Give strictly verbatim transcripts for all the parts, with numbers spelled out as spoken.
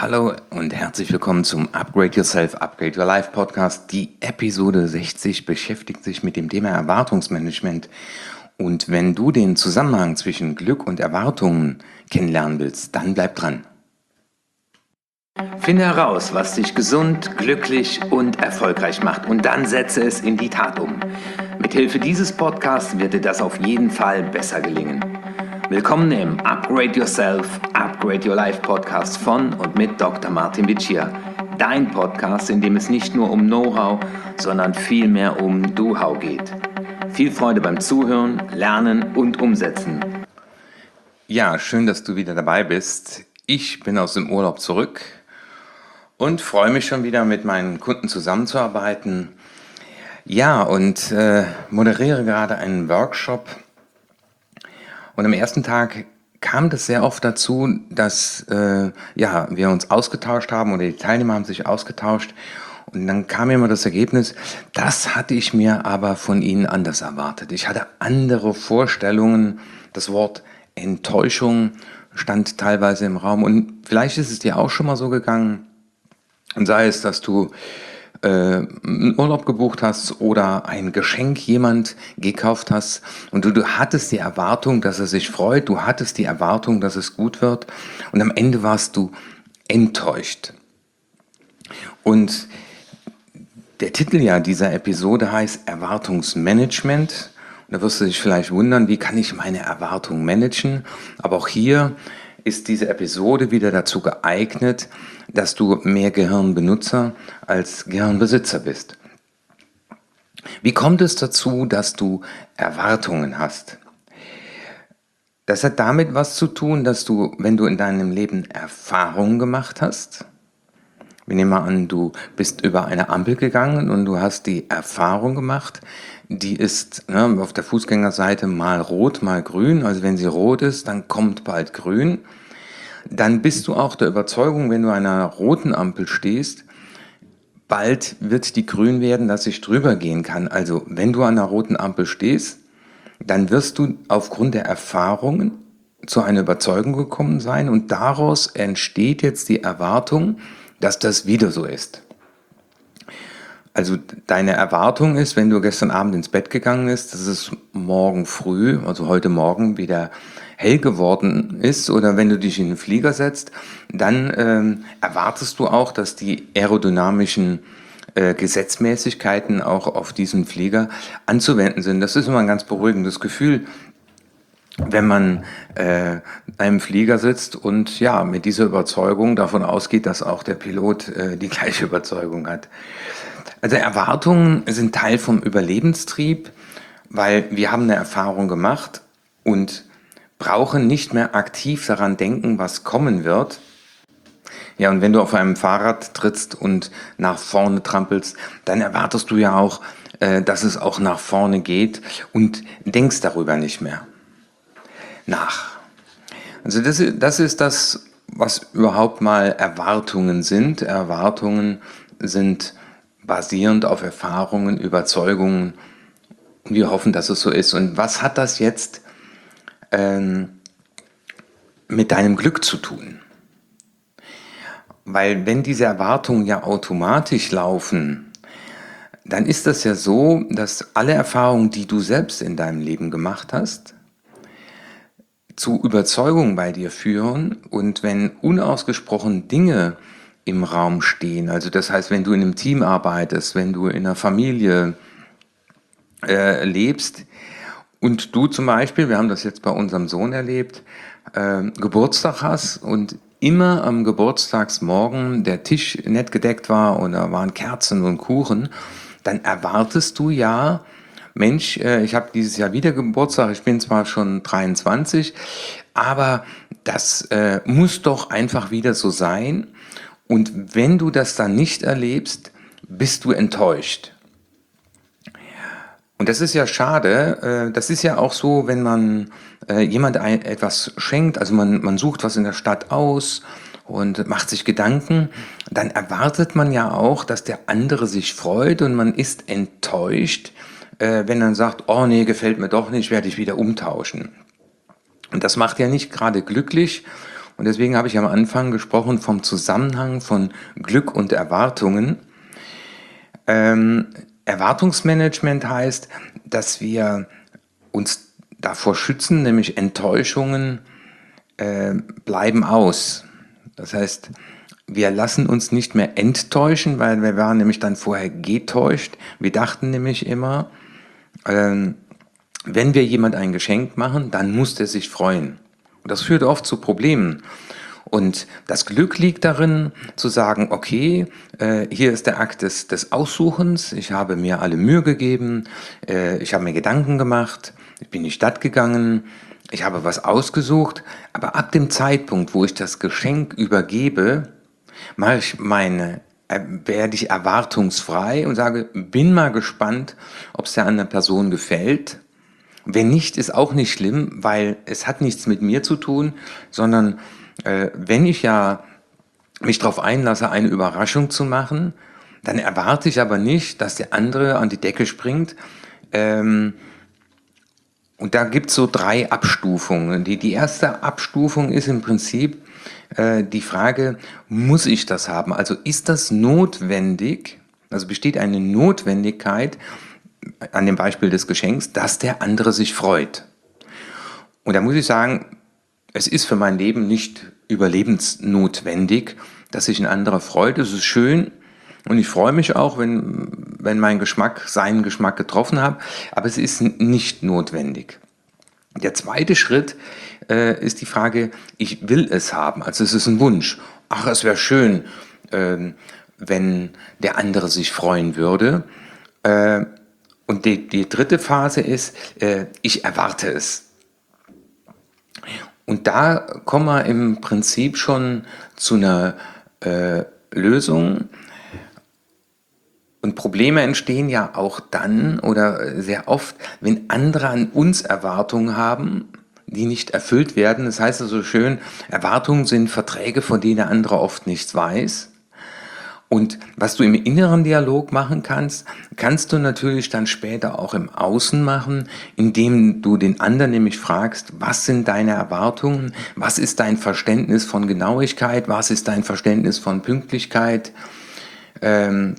Hallo und herzlich willkommen zum Upgrade Yourself, Upgrade Your Life Podcast. Die Episode sechzig beschäftigt sich mit dem Thema Erwartungsmanagement. Und wenn du den Zusammenhang zwischen Glück und Erwartungen kennenlernen willst, dann bleib dran. Finde heraus, was dich gesund, glücklich und erfolgreich macht und dann setze es in die Tat um. Mithilfe dieses Podcasts wird dir das auf jeden Fall besser gelingen. Willkommen im Upgrade Yourself, Upgrade Your Life Podcast von und mit Doktor Martin Vicia. Dein Podcast, in dem es nicht nur um Know-how, sondern vielmehr um Do-How geht. Viel Freude beim Zuhören, Lernen und Umsetzen. Ja, schön, dass du wieder dabei bist. Ich bin aus dem Urlaub zurück und freue mich schon wieder mit meinen Kunden zusammenzuarbeiten. Ja, und äh, moderiere gerade einen Workshop. Und am ersten Tag kam das sehr oft dazu, dass äh, ja, wir uns ausgetauscht haben oder die Teilnehmer haben sich ausgetauscht. Und dann kam immer das Ergebnis, das hatte ich mir aber von ihnen anders erwartet. Ich hatte andere Vorstellungen. Das Wort Enttäuschung stand teilweise im Raum. Und vielleicht ist es dir auch schon mal so gegangen. Und sei es, dass du äh, einen Urlaub gebucht hast oder ein Geschenk jemand gekauft hast und du, du hattest die Erwartung, dass er sich freut, du hattest die Erwartung, dass es gut wird und am Ende warst du enttäuscht. Und der Titel ja dieser Episode heißt Erwartungsmanagement. Und da wirst du dich vielleicht wundern, wie kann ich meine Erwartungen managen? Aber auch hier ist diese Episode wieder dazu geeignet, dass du mehr Gehirnbenutzer als Gehirnbesitzer bist. Wie kommt es dazu, dass du Erwartungen hast? Das hat damit was zu tun, dass du, wenn du in deinem Leben Erfahrungen gemacht hast, wir nehmen mal an, du bist über eine Ampel gegangen und du hast die Erfahrung gemacht, die ist ne, auf der Fußgängerseite mal rot, mal grün. Also wenn sie rot ist, dann kommt bald grün. Dann bist du auch der Überzeugung, wenn du an einer roten Ampel stehst, bald wird die grün werden, dass ich drüber gehen kann. Also wenn du an einer roten Ampel stehst, dann wirst du aufgrund der Erfahrungen zu einer Überzeugung gekommen sein und daraus entsteht jetzt die Erwartung, dass das wieder so ist. Also deine Erwartung ist, wenn du gestern Abend ins Bett gegangen bist, dass es morgen früh, also heute Morgen wieder hell geworden ist oder wenn du dich in den Flieger setzt, dann ähm, erwartest du auch, dass die aerodynamischen äh, Gesetzmäßigkeiten auch auf diesen Flieger anzuwenden sind. Das ist immer ein ganz beruhigendes Gefühl, wenn man äh, in einem Flieger sitzt und ja mit dieser Überzeugung davon ausgeht, dass auch der Pilot äh, die gleiche Überzeugung hat. Also Erwartungen sind Teil vom Überlebenstrieb, weil wir haben eine Erfahrung gemacht und brauchen nicht mehr aktiv daran denken, was kommen wird. Ja, und wenn du auf einem Fahrrad trittst und nach vorne trampelst, dann erwartest du ja auch, äh, dass es auch nach vorne geht und denkst darüber nicht mehr nach. Also das, das ist das, was überhaupt mal Erwartungen sind. Erwartungen sind basierend auf Erfahrungen, Überzeugungen. Wir hoffen, dass es so ist. Und was hat das jetzt ähm, mit deinem Glück zu tun? Weil wenn diese Erwartungen ja automatisch laufen, dann ist das ja so, dass alle Erfahrungen, die du selbst in deinem Leben gemacht hast, zu Überzeugungen bei dir führen und wenn unausgesprochen Dinge im Raum stehen, also das heißt, wenn du in einem Team arbeitest, wenn du in einer Familie äh, lebst und du zum Beispiel, wir haben das jetzt bei unserem Sohn erlebt, äh, Geburtstag hast und immer am Geburtstagsmorgen der Tisch nett gedeckt war und da waren Kerzen und Kuchen, dann erwartest du ja, Mensch, äh, ich habe dieses Jahr wieder Geburtstag, ich bin zwar schon dreiundzwanzig, aber das äh, muss doch einfach wieder so sein. Und wenn du das dann nicht erlebst, bist du enttäuscht. Und das ist ja schade. Das ist ja auch so, wenn man jemand etwas schenkt, also man, man sucht was in der Stadt aus und macht sich Gedanken, dann erwartet man ja auch, dass der andere sich freut und man ist enttäuscht, wenn er sagt, oh nee, gefällt mir doch nicht, werde ich wieder umtauschen. Und das macht ja nicht gerade glücklich. Und deswegen habe ich am Anfang gesprochen vom Zusammenhang von Glück und Erwartungen. Ähm, Erwartungsmanagement heißt, dass wir uns davor schützen, nämlich Enttäuschungen äh, bleiben aus. Das heißt, wir lassen uns nicht mehr enttäuschen, weil wir waren nämlich dann vorher getäuscht. Wir dachten nämlich immer, ähm, wenn wir jemand ein Geschenk machen, dann muss der sich freuen. Und das führt oft zu Problemen. Und das Glück liegt darin, zu sagen, okay, äh, hier ist der Akt des, des Aussuchens, ich habe mir alle Mühe gegeben, äh, ich habe mir Gedanken gemacht, ich bin in die Stadt gegangen, ich habe was ausgesucht, aber ab dem Zeitpunkt, wo ich das Geschenk übergebe, mache ich meine, äh, werde ich erwartungsfrei und sage, bin mal gespannt, ob es der anderen Person gefällt. Wenn nicht, ist auch nicht schlimm, weil es hat nichts mit mir zu tun, sondern äh, wenn ich ja mich darauf einlasse, eine Überraschung zu machen, dann erwarte ich aber nicht, dass der andere an die Decke springt. Ähm, und da gibt es so drei Abstufungen. Die, die erste Abstufung ist im Prinzip äh, die Frage, muss ich das haben? Also ist das notwendig? Also besteht eine Notwendigkeit, an dem Beispiel des Geschenks, dass der andere sich freut. Und da muss ich sagen, es ist für mein Leben nicht überlebensnotwendig, dass sich ein anderer freut. Es ist schön und ich freue mich auch, wenn, wenn mein Geschmack seinen Geschmack getroffen hat, aber es ist nicht notwendig. Der zweite Schritt äh, ist die Frage, ich will es haben, also es ist ein Wunsch. Ach, es wäre schön, äh, wenn der andere sich freuen würde. Äh, Und die, die dritte Phase ist, äh, ich erwarte es. Und da kommen wir im Prinzip schon zu einer äh, Lösung. Und Probleme entstehen ja auch dann oder sehr oft, wenn andere an uns Erwartungen haben, die nicht erfüllt werden. Das heißt also schön, Erwartungen sind Verträge, von denen der andere oft nichts weiß. Und was du im inneren Dialog machen kannst, kannst du natürlich dann später auch im Außen machen, indem du den anderen nämlich fragst, was sind deine Erwartungen, was ist dein Verständnis von Genauigkeit, was ist dein Verständnis von Pünktlichkeit. Ähm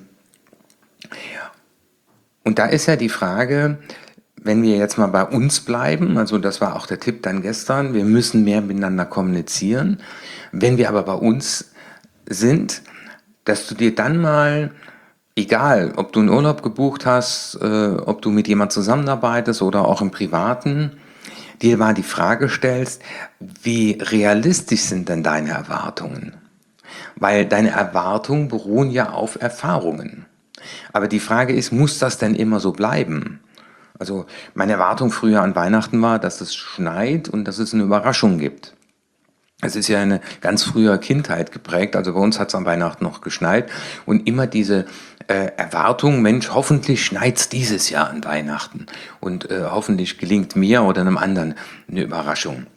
und da ist ja die Frage, wenn wir jetzt mal bei uns bleiben, also das war auch der Tipp dann gestern, wir müssen mehr miteinander kommunizieren. Wenn wir aber bei uns sind, dass du dir dann mal, egal ob du einen Urlaub gebucht hast, äh, ob du mit jemand zusammenarbeitest oder auch im Privaten, dir mal die Frage stellst, wie realistisch sind denn deine Erwartungen? Weil deine Erwartungen beruhen ja auf Erfahrungen. Aber die Frage ist, muss das denn immer so bleiben? Also meine Erwartung früher an Weihnachten war, dass es schneit und dass es eine Überraschung gibt. Es ist ja eine ganz frühe Kindheit geprägt, also bei uns hat es an Weihnachten noch geschneit und immer diese äh, Erwartung, Mensch, hoffentlich schneit's dieses Jahr an Weihnachten und äh, hoffentlich gelingt mir oder einem anderen eine Überraschung.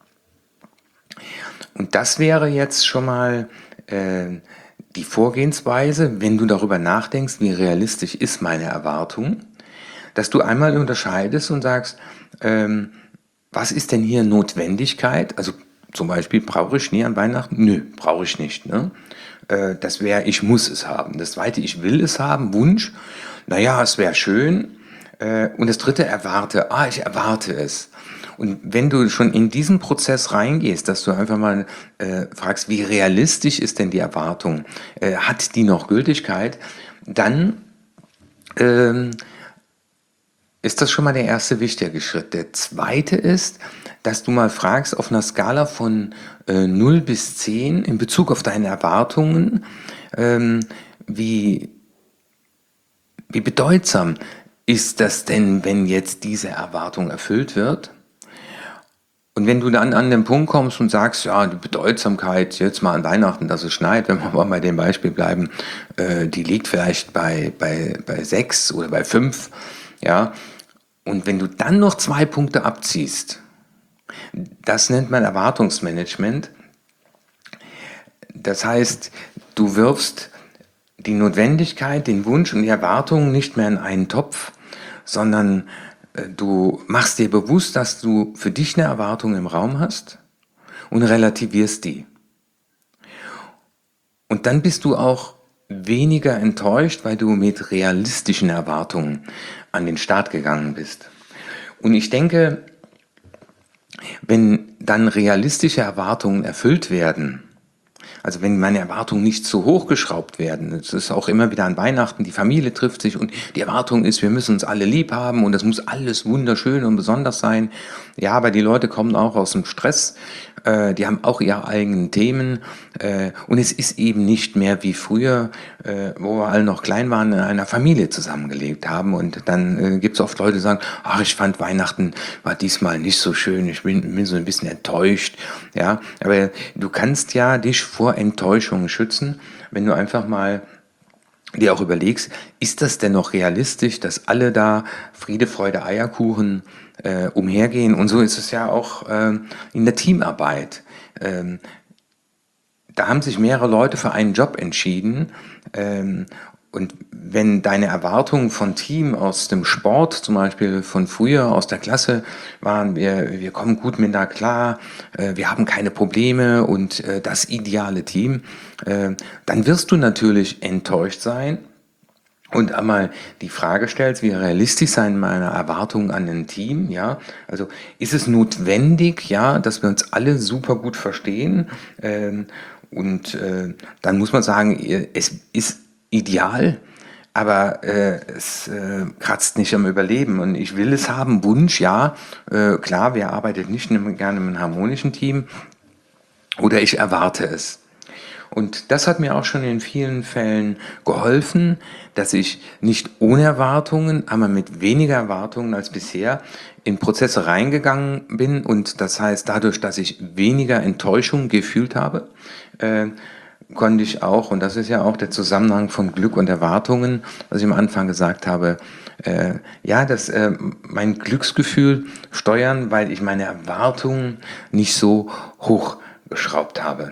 Und das wäre jetzt schon mal äh, die Vorgehensweise, wenn du darüber nachdenkst, wie realistisch ist meine Erwartung, dass du einmal unterscheidest und sagst, ähm, was ist denn hier Notwendigkeit, also zum Beispiel, brauche ich Schnee an Weihnachten? Nö, brauche ich nicht. Ne? Äh, das wäre, ich muss es haben. Das zweite, ich will es haben, Wunsch. Naja, es wäre schön. Äh, und das dritte, erwarte. Ah, ich erwarte es. Und wenn du schon in diesen Prozess reingehst, dass du einfach mal äh, fragst, wie realistisch ist denn die Erwartung? Äh, hat die noch Gültigkeit? Dann ähm, ist das schon mal der erste wichtige Schritt. Der zweite ist, dass du mal fragst auf einer Skala von äh, null bis zehn in Bezug auf deine Erwartungen, ähm, wie, wie bedeutsam ist das denn, wenn jetzt diese Erwartung erfüllt wird? Und wenn du dann an den Punkt kommst und sagst, ja, die Bedeutsamkeit jetzt mal an Weihnachten, dass es schneit, wenn wir mal bei dem Beispiel bleiben, äh, die liegt vielleicht bei, bei, bei sechs oder bei fünf, ja, und wenn du dann noch zwei Punkte abziehst, das nennt man Erwartungsmanagement. Das heißt, du wirfst die Notwendigkeit, den Wunsch und die Erwartungen nicht mehr in einen Topf, sondern du machst dir bewusst, dass du für dich eine Erwartung im Raum hast und relativierst die. Und dann bist du auch weniger enttäuscht, weil du mit realistischen Erwartungen an den Start gegangen bist. Und ich denke, wenn dann realistische Erwartungen erfüllt werden, also wenn meine Erwartungen nicht zu hoch geschraubt werden, es ist auch immer wieder an Weihnachten, die Familie trifft sich und die Erwartung ist, wir müssen uns alle lieb haben und das muss alles wunderschön und besonders sein. Ja, aber die Leute kommen auch aus dem Stress, äh, die haben auch ihre eigenen Themen äh, und es ist eben nicht mehr wie früher, äh, wo wir alle noch klein waren, in einer Familie zusammengelebt haben und dann äh, gibt es oft Leute, die sagen, ach, ich fand Weihnachten war diesmal nicht so schön, ich bin, bin so ein bisschen enttäuscht. Ja, aber du kannst ja dich vor Enttäuschungen schützen, wenn du einfach mal dir auch überlegst, ist das denn noch realistisch, dass alle da Friede, Freude, Eierkuchen äh, umhergehen? Und so ist es ja auch ähm, in der Teamarbeit. Ähm, da haben sich mehrere Leute für einen Job entschieden. Ähm, und wenn deine Erwartungen von Team aus dem Sport, zum Beispiel von früher aus der Klasse, waren, wir, wir kommen gut miteinander klar, äh, wir haben keine Probleme und äh, das ideale Team, äh, dann wirst du natürlich enttäuscht sein und einmal die Frage stellst, wie realistisch sein meine Erwartungen an ein Team, ja, also ist es notwendig, ja, dass wir uns alle super gut verstehen, ähm, und äh, dann muss man sagen, es ist ideal, aber äh, es äh, kratzt nicht am Überleben und ich will es haben, Wunsch, ja, äh, klar, wer arbeitet nicht gerne in einem harmonischen Team oder ich erwarte es. Und das hat mir auch schon in vielen Fällen geholfen, dass ich nicht ohne Erwartungen, aber mit weniger Erwartungen als bisher in Prozesse reingegangen bin und das heißt, dadurch, dass ich weniger Enttäuschung gefühlt habe, äh, konnte ich auch, und das ist ja auch der Zusammenhang von Glück und Erwartungen, was ich am Anfang gesagt habe, äh, ja, das, äh, mein Glücksgefühl steuern, weil ich meine Erwartungen nicht so hochgeschraubt habe.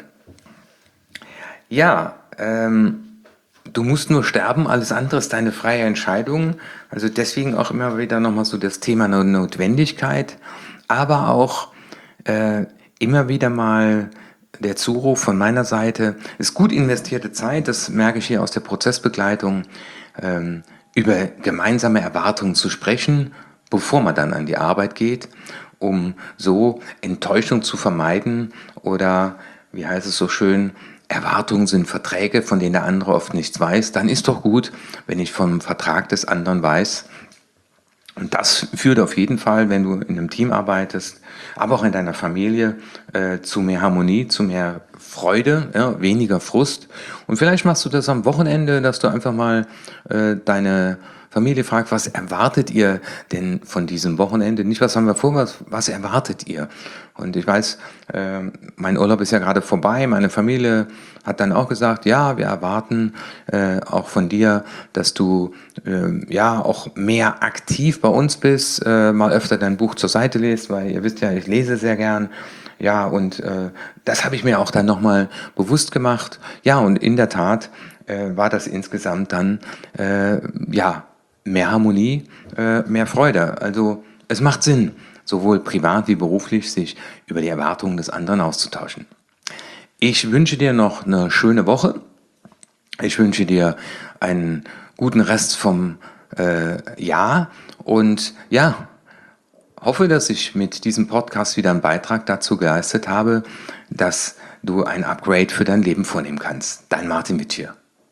Ja, ähm, du musst nur sterben, alles andere ist deine freie Entscheidung. Also deswegen auch immer wieder nochmal so das Thema Notwendigkeit, aber auch äh, immer wieder mal der Zuruf von meiner Seite, ist gut investierte Zeit, das merke ich hier aus der Prozessbegleitung, ähm, über gemeinsame Erwartungen zu sprechen, bevor man dann an die Arbeit geht, um so Enttäuschung zu vermeiden oder, wie heißt es so schön, Erwartungen sind Verträge, von denen der andere oft nichts weiß, dann ist doch gut, wenn ich vom Vertrag des anderen weiß. Und das führt auf jeden Fall, wenn du in einem Team arbeitest, aber auch in deiner Familie, äh, zu mehr Harmonie, zu mehr Freude, ja, weniger Frust. Und vielleicht machst du das am Wochenende, dass du einfach mal äh, deine Familie fragst, was erwartet ihr denn von diesem Wochenende? Nicht, was haben wir vor, was, was erwartet ihr? Und ich weiß, äh, mein Urlaub ist ja gerade vorbei, meine Familie hat dann auch gesagt, ja, wir erwarten äh, auch von dir, dass du äh, ja auch mehr aktiv bei uns bist, äh, mal öfter dein Buch zur Seite liest, weil ihr wisst ja, ich lese sehr gern. Ja, und äh, das habe ich mir auch dann nochmal bewusst gemacht. Ja, und in der Tat äh, war das insgesamt dann, äh, ja, mehr Harmonie, äh, mehr Freude. Also es macht Sinn, sowohl privat wie beruflich sich über die Erwartungen des anderen auszutauschen. Ich wünsche dir noch eine schöne Woche. Ich wünsche dir einen guten Rest vom äh, Jahr und ja, hoffe, dass ich mit diesem Podcast wieder einen Beitrag dazu geleistet habe, dass du ein Upgrade für dein Leben vornehmen kannst. Dein Martin Wittschier.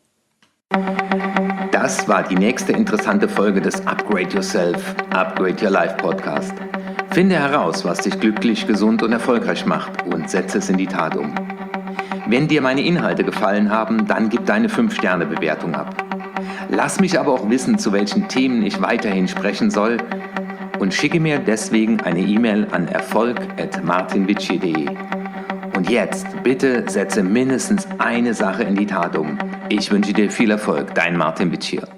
Das war die nächste interessante Folge des Upgrade Yourself, Upgrade Your Life Podcast. Finde heraus, was dich glücklich, gesund und erfolgreich macht und setze es in die Tat um. Wenn dir meine Inhalte gefallen haben, dann gib deine fünf Sterne Bewertung ab. Lass mich aber auch wissen, zu welchen Themen ich weiterhin sprechen soll und schicke mir deswegen eine E-Mail an erfolg at martin witschier punkt de. Und jetzt, bitte setze mindestens eine Sache in die Tat um. Ich wünsche dir viel Erfolg, dein Martin Wittschier.